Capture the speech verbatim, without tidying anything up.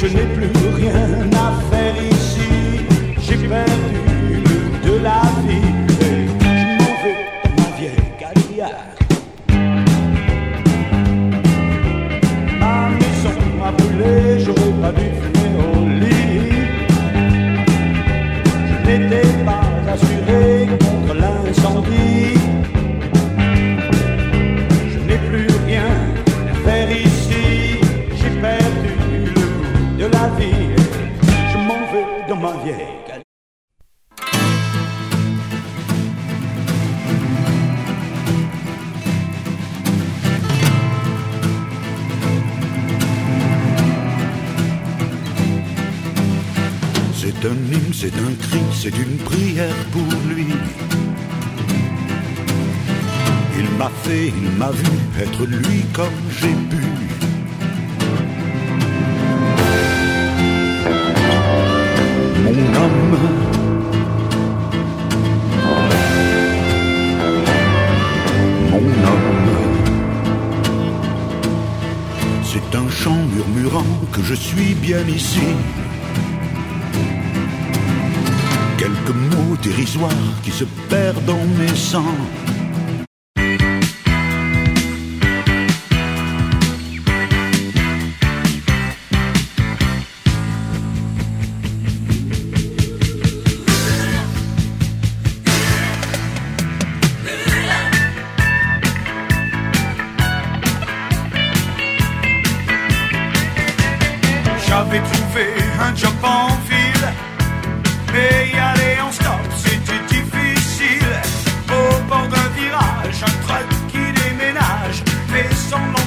Je n'ai plus rien à faire ici. J'ai perdu le goût de la vie. Et je m'en vais dans ma vieille Cadillac. Ma maison m'a brûlé, j'aurais pas dû fumer au lit. Je n'étais pas assuré contre l'incendie. Je n'ai plus rien à faire ici. J'ai perdu le goût de la vie. Je m'en vais dans ma vieille Cadillac. C'est un hymne, c'est un cri, c'est une prière pour lui. Il m'a fait, il m'a vu être lui comme j'ai pu. Mon homme, mon homme. C'est un chant murmurant que je suis bien ici. Quelques mots dérisoires qui se perdent dans mes sangs. J'avais trouvé un job en ville, mais y aller en stop, c'était difficile. Au bord d'un virage, un truck qui déménage fait semblant